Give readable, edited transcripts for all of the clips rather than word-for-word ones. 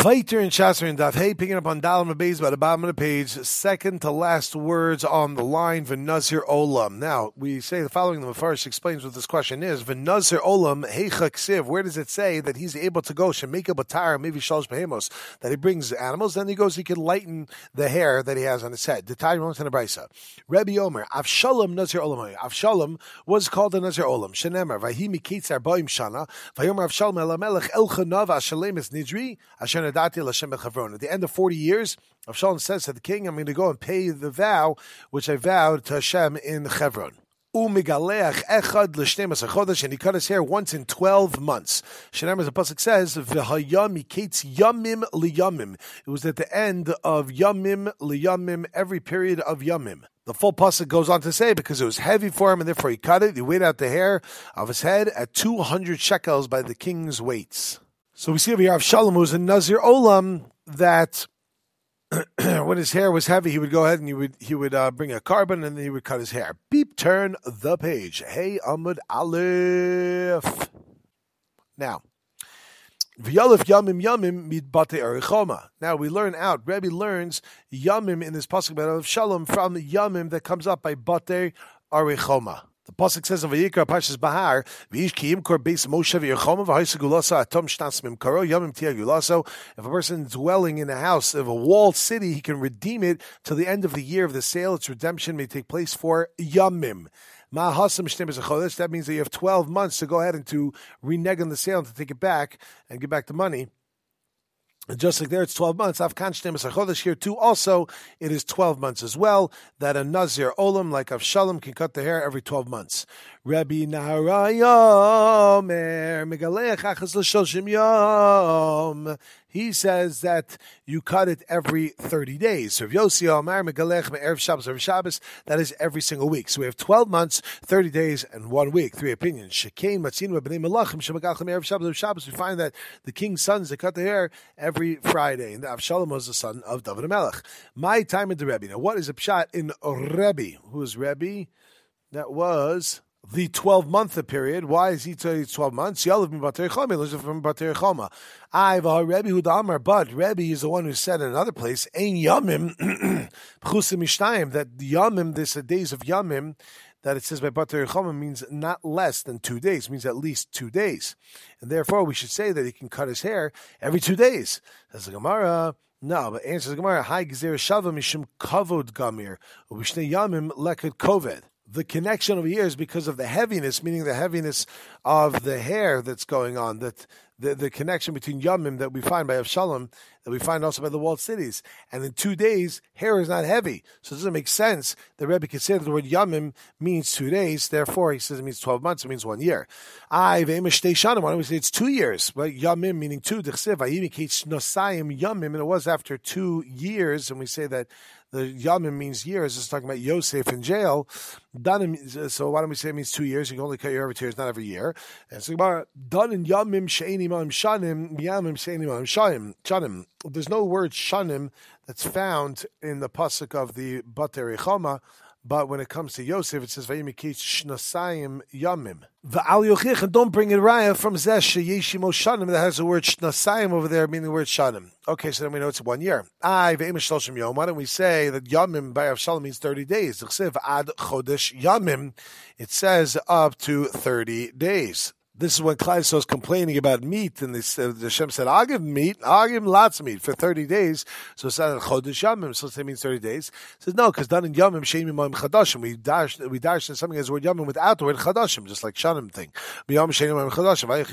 Weiter in Shasser and Daf Hey, picking up on Dalam Abayz by the bottom of the page, second to last words on the line, V'nazir Olam. Now, we say the following, the Mefarish explains what this question is. V'nazir Olam, Heicha Ksiv, where does it say that he's able to go, Shemeka Batar, maybe Shalosh Behemos, that he brings animals, then he goes, he can lighten the hair that he has on his head. The Tari Rons and the Brisa. Rebbe Omer, Avshalom Nazir Olam. Avshalom was called a Nazir Olam. Shenemar, Vahimi Kitzar Boim Shana, Vayomer Avshalom Elamelech Elchanav Ashalemis Nidri, at the end of 40 years, Avshalom says to the king, I'm going to go and pay the vow which I vowed to Hashem in Hebron. And he cut his hair once in 12 months. Shenamar, the pasuk says, yamim liyamim. It was at the end of yamim liyamim, every period of yamim. The full pasuk goes on to say, because it was heavy for him, and therefore he cut it. He weighed out the hair of his head at 200 shekels by the king's weights. So we see over here Avshalom was a Nazir Olam that when his hair was heavy, he would go ahead and he would bring a carbon and then he would cut his hair. Beep, turn the page. Hey, Amud Aleph. Now, V'yalef Yamim Yamim mid Bate Arichoma. Now we learn out. Rebbe learns Yamim in this pasuk about Avshalom from Yamim that comes up by Bate Arichoma. The pasuk says in Vayikra Parshas Bahar, "V'ish ki yimkor beis Moshe v'Yerchoma v'ha'isa gulasa atom shnas mimkaro yamim tia gulaso." If a person is dwelling in a house of a walled city, he can redeem it till the end of the year of the sale. Its redemption may take place for yamim. That means that you have 12 months to go ahead and to renege on the sale and to take it back and get back the money. And just like there, it's 12 months. Here too, also, it is 12 months as well, that a Nazir Olam, like Avshalom, can cut the hair every 12 months. Rabbi Naharayomer, Megalech Achas L'Shoshim Yom. He says that you cut it every 30 days. So Yossi Omer, Megalech Me'erev Shabbos, every Shabbos, that is every single week. So we have 12 months, 30 days, and 1 week. 3 opinions. Shekein Matzinu B'nei Melachim Shemagachem Erev Shabbos, every Shabbos. We find that the king's sons, they cut the hair every Friday. And Avshalom was the son of David HaMelech. My time in the Rebbe. Now, what is a pshat in Rebbe? Who is Rebbe? That was the 12-month period. Why is he telling you 12 months? Yalav mi Batei Choma, learns it from Batei Choma. Rebbe Hudamar, but Rebbe is the one who said in another place, Ein Yamim, Pchusim Mishnayim, that the Yamim, this days of Yamim, that it says by Batei Choma means not less than 2 days, means at least 2 days. And therefore, we should say that he can cut his hair every 2 days. That's the Gemara. No, but answers the Gemara, Hai Gzer Shava Mishim Kavod Gamir, Ubishne Yamim Leked Koved. The connection over here is because of the heaviness, meaning the heaviness of the hair that's going on, that the connection between Yamim that we find by Avshalom, that we find also by the walled cities. And in 2 days, hair is not heavy. So it doesn't make sense that Rebbe could say that the word Yamim means 2 days. Therefore, he says it means 12 months, it means 1 year. Why don't we say it's 2 years? Right? Yamim meaning 2. Yamim, and it was after 2 years, and we say that the Yamim means years. It's talking about Yosef in jail. So why don't we say it means 2 years? You can only cut your hair every 2 years, not every year. And so, done in Yamim she'enim shanim, Yamim she'enim shanim. There's no word shanim that's found in the pasuk of the Batei Choma, but when it comes to Yosef, it says Vayimikich Shnasayim Yamim. V'al yochich, and don't bring it raya from Zesh Yeshimo Shanim that has the word Shnasayim over there, meaning the word Shanim. Okay, so then we know it's 1 year. V'imish Shloshim Yom. Why don't we say that Yamim by Avshalom means 30 days? Chsev ad Chodesh Yamim. It says up to 30 days. This is when Klal Yisrael is complaining about meat, and the Hashem said, I'll give him meat, I'll give him lots of meat for 30 days. So it said Chodesh Yamim, so it means 30 days. It says, no, because done in Yamim, Sheimim Yamim Chadashim. We dash in something as the word Yamim without the word Chadashim, just like Shanim thing. Yamim Sheimim Yamim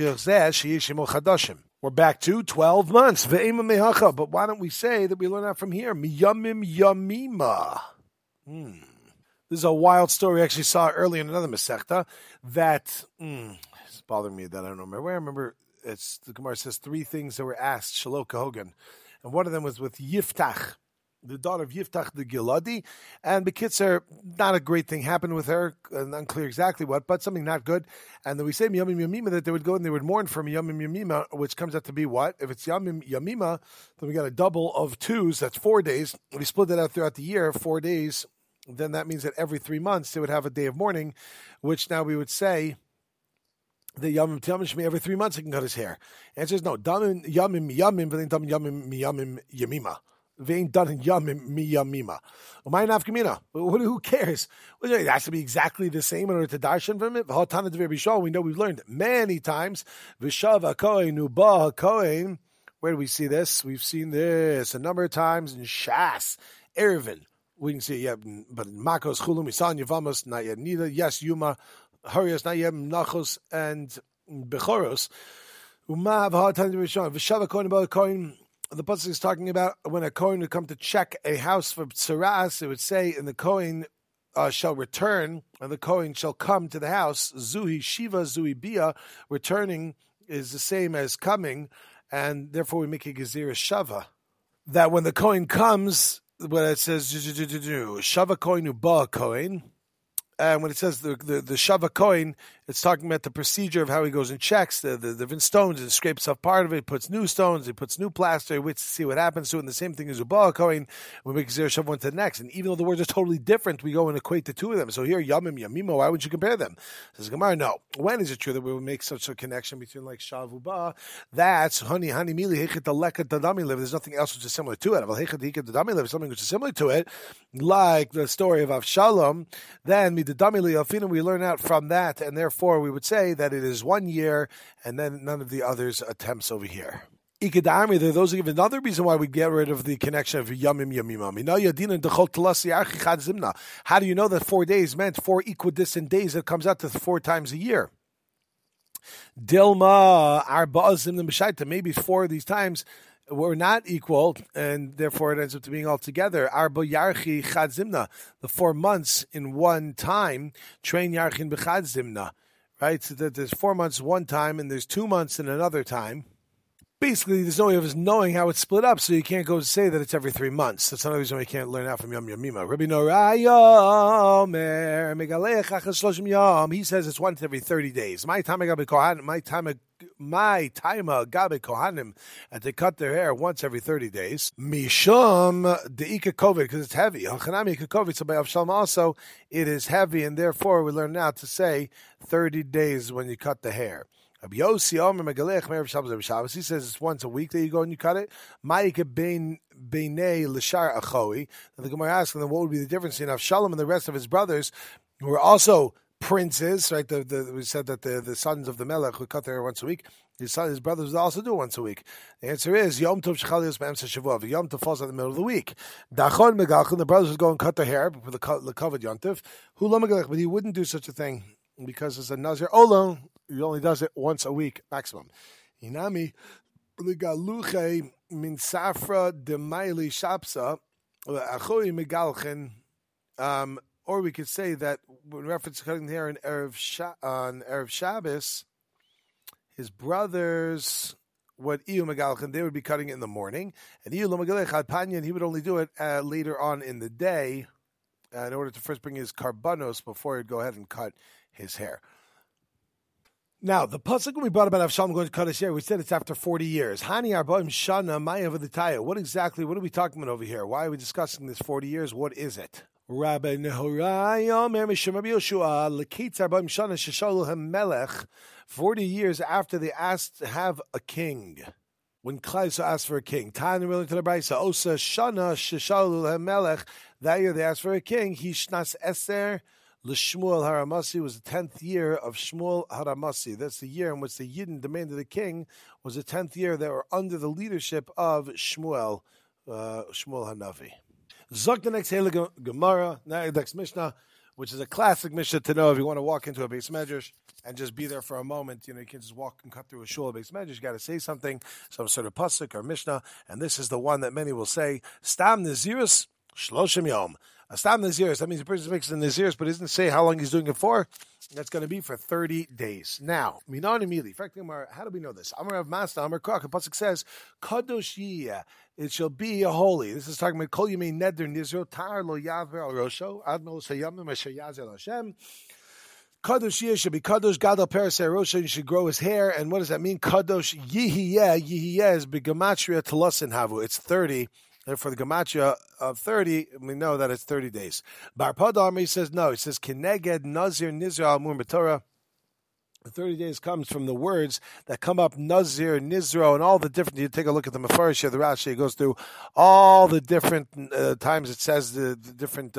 Chadashim. We're back to 12 months. But why don't we say that we learn that from here? Miyamim Yamima. This is a wild story we actually saw earlier in another Masechta that... It's bothering me that I don't remember. I remember the Gemara says 3 things that were asked Shiloh Kahogan, and one of them was with Yiftach, the daughter of Yiftach the Giladi, and Bekitzer, not a great thing happened with her, and unclear exactly what, but something not good. And then we say Yamim Yamima, that they would go and they would mourn for Yamim Yamima, which comes out to be what? If it's Yamim Yamima, then we got a double of 2s, that's 4 days. We split that out throughout the year, 4 days, then that means that every 3 months they would have a day of mourning, which now we would say The Yamim Tiyamim Shmi, every 3 months he can cut his hair. Answer is no. Done in Yamim Yamim, but done Yamim Yamim Yamima. Vein done in Yamim Miyamima. Who cares? Well, it has to be exactly the same in order to darshan from it. We know we've learned many times. V'shava Kohen Uba Kohen. Where do we see this? We've seen this a number of times in Shas, Erevin. We can see, yeah, but Makos Chulum, we saw in Yevamos, not yet Nida, yes, Yuma, Harios, not yet Nachos, and Bechoros. V'shava Kohen Uba Kohen. The pasuk is talking about when a Kohen would come to check a house for tsaras. It would say, and the Kohen shall return, and the Kohen shall come to the house. Zuhi Shiva, Zuhi Bia. Returning is the same as coming, and therefore we make a Gezerah Shava. That when the Kohen comes, when it says, Shava Kohen Uba Kohen, and when it says the Shava Kohen, it's talking about the procedure of how he goes and checks the different stones and scrapes off part of it, puts new stones, he puts new plaster, he waits to see what happens to it. And the same thing as Uba Kohen, we make Zera Shav one to the next. And even though the words are totally different, we go and equate the two of them. So here, Yamim, Yamima, why would you compare them? Says Gemara, no. When is it true that we would make such a connection between like Shav Uba? That's Hani Mili Hechet Aleka Dadami Liv. There's nothing else which is similar to it. Hechet Hechet Dadami Liv, something which is similar to it, like the story of Avshalom. Then Midadami Liafina, we learn out from that, and therefore we would say that it is 1 year, and then none of the others attempts over here. Ikadami, there are those who give another reason why we get rid of the connection of Yamim Yamimam. How do you know that 4 days meant 4 equidistant days? It comes out to 4 times a year. Dilma Arba'azim the Meshaita. Maybe 4 of these times were not equal, and therefore it ends up to being all together. Arba Yarchi Chad Zimna, the 4 months in one time. Train Yarchin B'Chad Zimna. Right, so that there's 4 months one time, and there's 2 months in another time. Basically, there's no way of us knowing how it's split up, so you can't go say that it's every 3 months. That's another reason we can't learn out from Yom Yamima. Rabbi Norayomer Megalech Achas Shloshim Yom. He says it's once every 30 days. My time Gabe Kohanim, and they cut their hair once every 30 days. Mishum Deika Kovid, because it's heavy. Hachanami Kovid. So by Avshalom also, it is heavy, and therefore we learn now to say 30 days when you cut the hair. He says it's once a week that you go and you cut it. The Gemara asks them, what would be the difference in Avshalom and the rest of his brothers, who were also princes, right? We said that the sons of the Melech would cut their hair once a week. His brothers would also do it once a week. The answer is Yom Tov Shechalios B'Emsa Shavuot. Yom Tov falls in the middle of the week. Dachon Megalchon, the brothers would go and cut their hair for the covered Yom Tov. Hula Megalech, but he wouldn't do such a thing because it's a Nazir Olo. He only does it once a week maximum. Inami Ligaluche Min Safra de Maili Shapsa Achoi Megalchen. Or we could say that in reference to cutting the hair on Erev Shabbos, his brothers, what Iyu Megalchen, they would be cutting it in the morning, and Iyu Lomagalech Ad Panyan, he would only do it later on in the day, in order to first bring his karbanos before he'd go ahead and cut his hair. Now, the pasuk when we brought about Avshalom going to cut his hair, we said it's after 40 years. Hani Arba'im Shana Maya V'Ditaya. What are we talking about over here? Why are we discussing this 40 years? What is it? Rabbi Nehorai Omer Mishum Rabbi Yoshua Lekitz Arba'im Shana Sheshalu Melech. 40 years after they asked to have a king. When Klal Yisrael asked for a king, Tan related to the Brisa, Osa Shana Sheshalu Melech. That year they asked for a king. Hishnas Eser. L'Shmuel Haramasi was the 10th year of Shmuel Haramasi. That's the year in which the Yidden demanded a king. Was the 10th year they were under the leadership of Shmuel Hanavi. Zok the next Hela Gemara, next Mishnah, which is a classic Mishnah to know if you want to walk into a Beis Medrash and just be there for a moment. You can just walk and cut through a shul Beis Medrash. You got to say something, some sort of pasuk or Mishnah, and this is the one that many will say: Stam Nazirus Shloshim Yom. Astam Naziris, that means the person makes the Naziris, but doesn't say how long he's doing it for. That's going to be for 30 days. Now, Minan Emili, how do we know this? Amar Rav Masna, Amar Kach, the pasuk says, Kadosh Yiyah, it shall be a holy. This is talking about Kol Yimei Neder Nizro, Tar Lo Yaver Al Rosho, Admol Shayamim Asher Yazel Hashem. Kadosh Yiyah should be Kadosh Gadol Parasei Rosho, you should grow his hair. And what does that mean? Kadosh Yihiyah is Begamatria Telasin Havu. It's 30. Therefore, the Gematria of 30, we know that it's 30 days. Bar Padar, he says no. He says, Keneged Nazir Nizra Al Mur B'Torah. The 30 days comes from the words that come up, Nazir, Nizro, and all the different, you take a look at the Mefarish, the Rashi, it goes through all the different times it says the different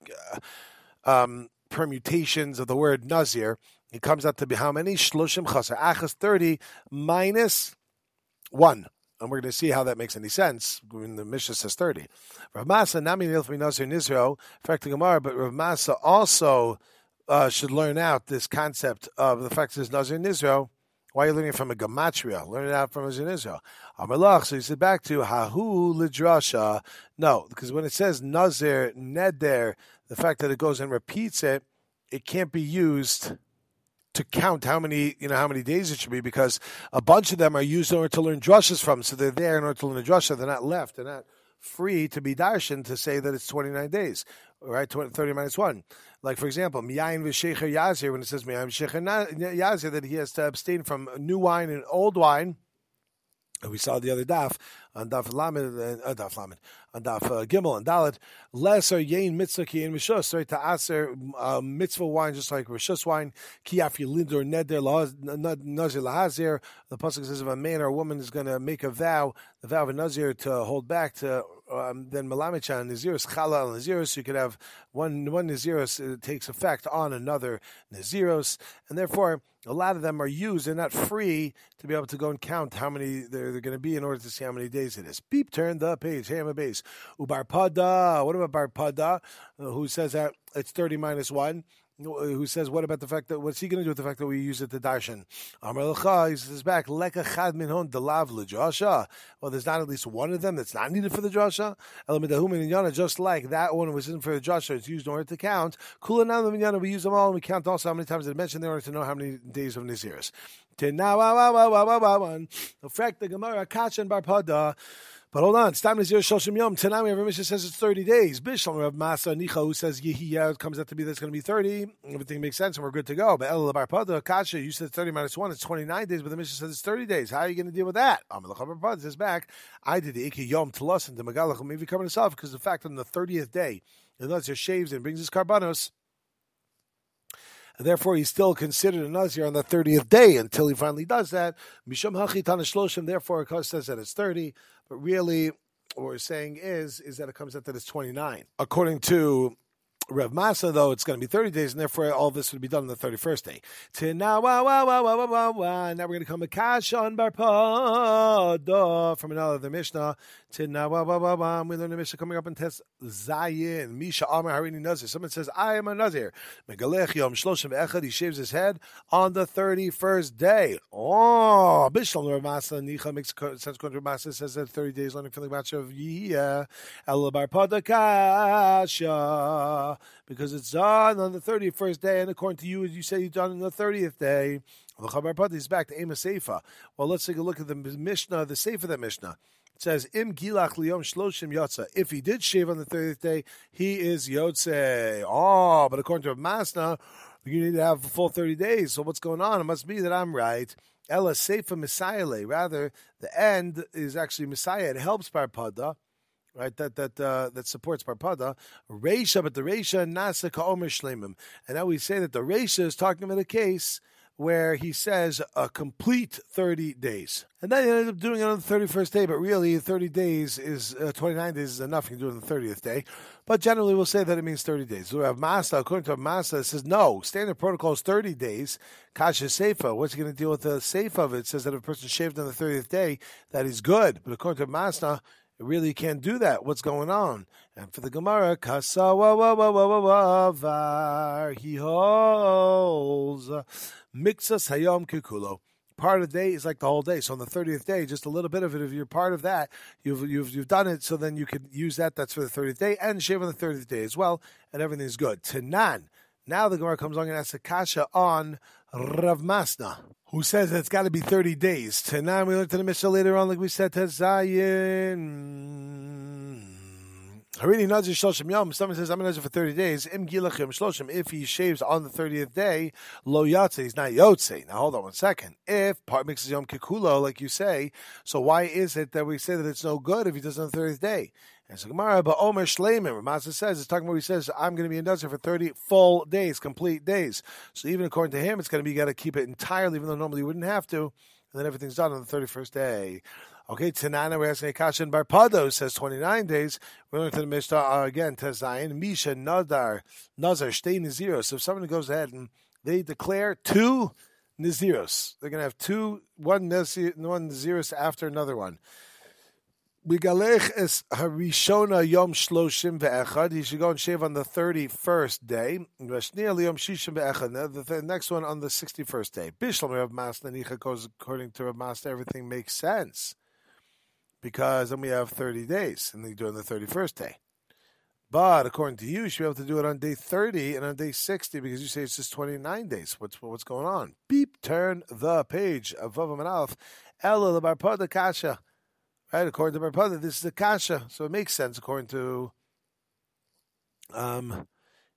permutations of the word Nazir. It comes out to be how many? Shloshim Chaser. Achas 30 minus 1. And we're going to see how that makes any sense when the Mishnah says 30. Rav Masa, Nami Nilfmi Nazir Nizro, fact the Gemara, but Rav Masa also should learn out this concept of the fact that there's Nazir Nizro. Why are you learning from a gematria? Learn it out from Nazir Nizro. Amalach, so you said back to Hahu Lidrasha. No, because when it says Nazir Neder, the fact that it goes and repeats it, it can't be used to count how many days it should be, because a bunch of them are used in order to learn drashas from. So they're there in order to learn a drasha. They're not left. They're not free to be darshan to say that it's 29 days, right? 30 minus 1. Like, for example, miyayin v'shecher yazir, when it says miyayin v'shecher yazir, that he has to abstain from new wine and old wine. We saw the other daf on daf lamed, on daf gimel and dalet. Lesser yain mitzvah ki in rishus, right? To aser mitzvah wine just like rishus wine. Ki af yilind or neder nazir lahazir. The pasuk says if a man or a woman is going to make a vow, the vow of a nazir to hold back to. Then Malamichan Nazirus Chala Nazirus, you could have one Nazirus takes effect on another Nazirus, and therefore a lot of them are used. They're not free to be able to go and count how many they're going to be in order to see how many days it is. Beep, turn the page. Hammer base. Ubarpada. What about Barpada? Who says that it's 30 minus 1? Who says, what about the fact that, what's he going to do with the fact that we use it to darshan? Amar Lecha, he says back, Leka chad minhon delav l'drasha. Well, there's not at least one of them that's not needed for the drasha. Elamidahum and Yana, just like that one was in for the drasha, it's used in order to count. Kulanam and Yana, we use them all, and we count also how many times it's mentioned in order to know how many days of Naziris. The fact the Gemara, Kacha and Barpada. But hold on, Stam Nazir Shoshim Yom. Tonight we have a Mishnah says it's 30 days. Bishlam Rav Masa Nicha, who says it comes out to be that's going to be 30. Everything makes sense and we're good to go. But El Barpada, Kasha, you said 30 minus 1, it's 29 days, but the Mishnah says it's 30 days. How are you going to deal with that? Amalach Barpada says back, I did the Iki Yom Telos and the Magalach maybe coming himself because the fact on the 30th day, the Nazir shaves and brings his karbanos. And therefore, he's still considered a Nazir on the 30th day until he finally does that. Misham Hachi Tanashloshim, therefore, it says that it's 30. But really, what we're saying is that it comes out that it's 29. According to Rav Masa, though, it's going to be 30 days, and therefore all this would be done on the 31st day. Now we're going to come to Kashan Barpada from another Mishnah. We learn the Mishnah coming up in Tes Zayin. Misha Amar Harini Nazir. Someone says, I am a Nazir. Megalech Yom Shloshim Echad. He shaves his head on the 31st day. Oh, Bishlam Rav Masa Nicha makes sense. Rav Masa says that 30 days learning from the match of Yiyah. El Barpada Kasha. Because it's done on the 31st day, and according to you say you've done on the 30th day. The Chabar Padi is back to Ema Seifa. Well, let's take a look at the Mishnah, the Seifa of that Mishnah. It says, Im Gilach Liyom Shloshim Yotza. If he did shave on the 30th day, he is Yotze. Oh, but according to Masna, you need to have a full 30 days. So what's going on? It must be that I'm right. Ella Seifa Messiah. Rather, the end is actually Messiah. It helps Barpada. Right, that supports Barpada. Reisha, but the Reisha Nasa Ka'omer Shlemim. And now we say that the Reisha is talking about a case where he says a complete 30 days. And then he ended up doing it on the 31st day, but really 30 days is, 29 days is enough. You can do it on the 30th day. But generally we'll say that it means 30 days. So we have Masa, according to Masa, it says no, standard protocol is 30 days. Kasha Seifa, what's he going to deal with the Seifa of it? It says that if a person shaved on the 30th day, that is good. But according to Masa, it really can't do that. What's going on? And for the Gemara, Kasawawawawavar, he holds Mixas Hayom Kikulo. Part of the day is like the whole day. So on the 30th day, just a little bit of it, if you're part of that, you've done it, so then you could use that. That's for the 30th day, and shave on the 30th day as well, and everything's good. Tanan. Now the Gemara comes along and asks a kasha on Rav Masna, who says that it's got to be 30 days. Tonight we looked at the Mishnah later on, like we said, Tezayin. Harini Nazir Shloshim Yom. Someone says, I'm a Nazir for 30 days. Im Gilachim Shloshim. If he shaves on the 30th day, Lo Yotze, he's not Yotze. Now hold on 1 second. If part mixes Yom Kikulo, like you say, so why is it that we say that it's no good if he does it on the 30th day? And so Gemara, but Omer Shleiman, Ramasa says, it's talking about, he says, I'm going to be in Nazir for 30 full days, complete days. So even according to him, it's going to be, you got to keep it entirely, even though normally you wouldn't have to. And then everything's done on the 31st day. Okay, Tanana, we're asking Akasha and Barpado, says 29 days. We're going to the Mishnah again, Tezayin, Misha, Nazar, Shtei Naziros. So if someone goes ahead and they declare 2 Naziros, they're going to have one Naziros after another one. Bigalech es harishona yom shloshim ve'echad. He should go and shave on the 31st day. V'shniya liyom shishim ve'echad. The next one on the 61st day. Bishlam Rav Masna Nicha goes according to Rav Masna. Everything makes sense because then we have 30 days, and then you do it on the 31st day. But according to you, you should be able to do it on day 30 and on day 60 because you say it's just 29 days. What's going on? Beep. Turn the page of Vavam and Aleph. Ela lebarpada kasha. Right, according to Barpada, this is a kasha, so it makes sense according to Rav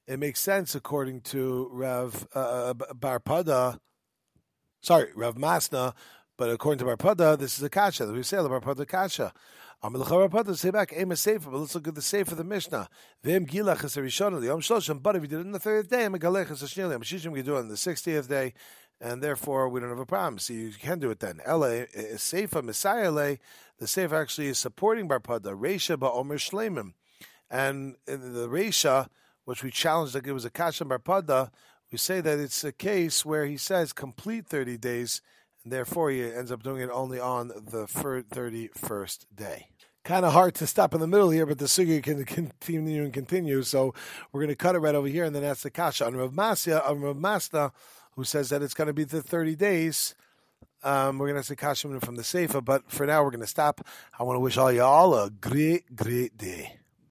Masna, but according to Barpada, this is a kasha. We say the Barpada kasha. Barpada say back aim a sefer, but let's look at the sefer of the Mishnah. V'em gilach es harishon liyom shloshim. But if you did it on the 30th day, megalech es hashniel liyom shishim, you do it on the 60th day. And therefore, we don't have a problem. So you can do it then. Ela is Seifa Messiah Le. The Seifa actually is supporting Barpada. Reisha Ba'omer Shleimim. And in the Reisha, which we challenged like it was a Kasha Barpada, we say that it's a case where he says complete 30 days, and therefore he ends up doing it only on the 31st day. Kind of hard to stop in the middle here, but the sugya can continue. So we're going to cut it right over here, and then that's the Kasha. On Rav Masna, who says that it's going to be the 30 days. We're going to say Kasha from the Seifa, but for now we're going to stop. I want to wish all y'all a great, great day.